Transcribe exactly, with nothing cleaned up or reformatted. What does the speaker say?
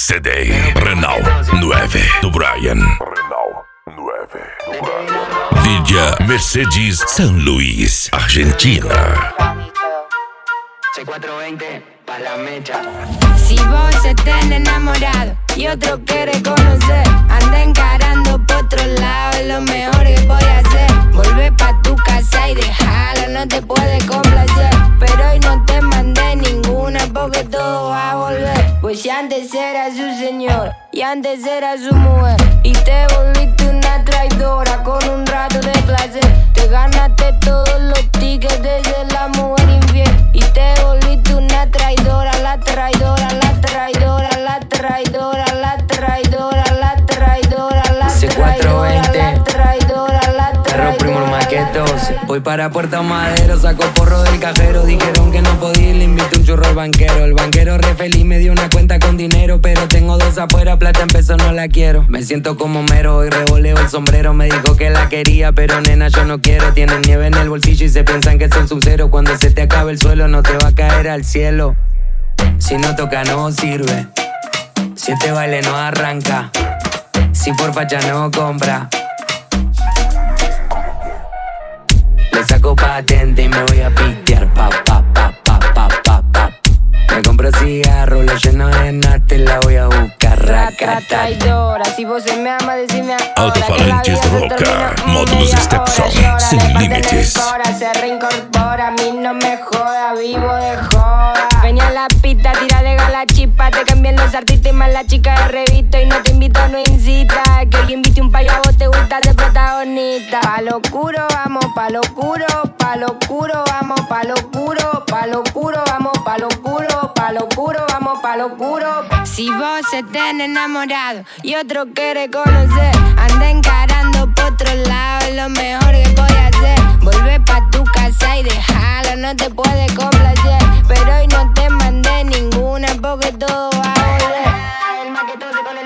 C D Renault nueve do Brian. Renault nueve do Brian. Villa Mercedes San Luis, Argentina. C cuatrocientos veinte pa' la mecha. Si vos estás enamorado y otro quiere conocer, anda encarando por otro lado, es lo mejor que voy a hacer. Volvé pa' tu casa y déjalo, no te puede complacer. Pero hoy no te mandé ninguna porque todo va a volver. Pues si antes era su señor y antes era su mujer, y te volviste una traidora con un rato de placer. Te ganaste todos los tickets de ser la mujer infiel, y te volviste una traidora, la traidora, la traidora, la traidora, la traidora, la traidora, la C cuatrocientos veinte, la traidora, la Perro primo el traidora. maquetos. Voy para Puerto Madero, saco porro del cajero. Dijeron que no podía y le invité un churro al banquero. El banquero re feliz me dio una cuenta con dinero, pero tengo dos afuera, plata en peso no la quiero. Me siento como mero y revoleo el sombrero. Me dijo que la quería, pero nena yo no quiero. Tienen nieve en el bolsillo y se piensan que son sub-cero. Cuando se te acabe el suelo no te va a caer al cielo. Si no toca no sirve, si este baile no arranca, si por facha no compra. Le saco patente y me voy a pitear, pa, pa, pa, pa, pa, pa, pa. Me compro cigarro, lo lleno de nata y la voy a buscar, Rata racata. traidora, si vos se me ama, decime ahora. Alto-falantes que la vida se Roca, termina, módulos media Step hora, Son, llora, sin de parte límites. lectora, se reincorpora, a mí no me joda, vivo de joda. Venía a la pista, tira de la chispa, te cambian los artistas y más la chica de revista. Y no te invito, no incita, que alguien invite un payo a vos te gusta ser protagonista. Pa' lo oscuro, vamos, pa' lo oscuro, pa' lo oscuro, vamos, pa' lo oscuro, pa' lo oscuro, vamos, pa' lo oscuro, pa' lo oscuro, vamos, pa' lo oscuro. Si vos estás enamorado y otro quiere conocer, anda encarando por otro lado, es lo mejor que voy a hacer. Volvé pa' tu casa y déjalo, no te puede complacer. Pero hoy no te mandé ninguna porque todo va a volver. El maquetón se con el